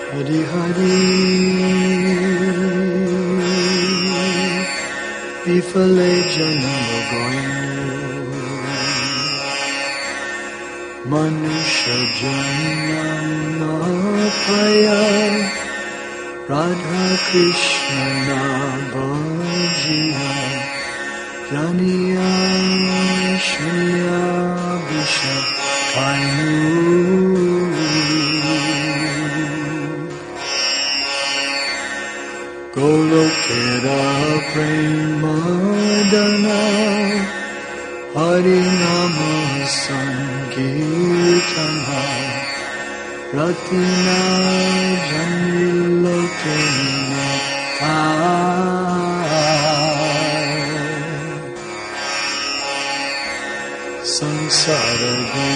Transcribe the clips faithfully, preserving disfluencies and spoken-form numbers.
Hari Hari Ifale Janam Goinu Manusha Janam Paya Radha Krishna Nabhajiya Janiya Shriya Visha Kainu Golokera Premadana Harinama Sankirtana Ratina Janilokena Sansara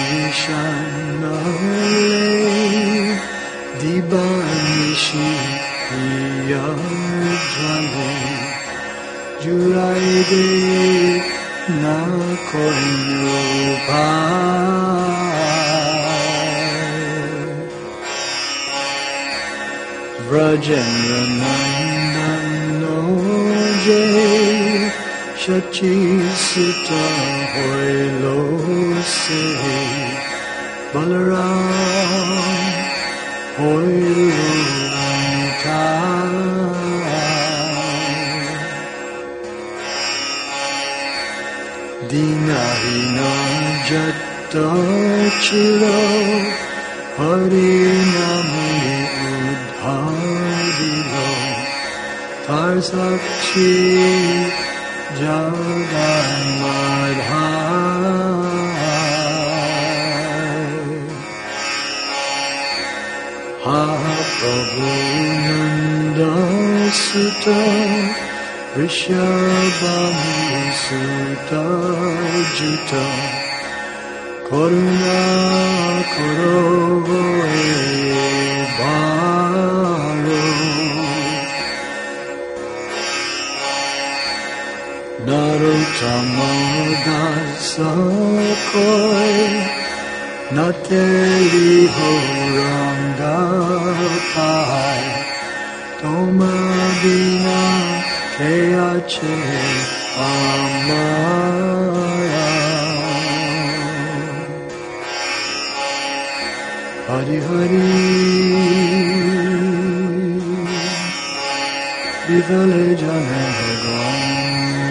Vishanale Dibanishi Yajvale Juraide na koinu bhai Vrajendra Nandano Jai Shachi Sita Hoilo Se Balaram Hoilo Dinahina Jatta Chiro Harinami Udharilo Tarsakshi Jagai Madhai Ha Prabhu Nanda Sutta Rishabhami Sutta Jita Karuna Karo Bharo Narottama Dasa Koi Nateli Horanga Pai Toma Vina Keache Amaya Hari Hari Vivale Jana Bhagavan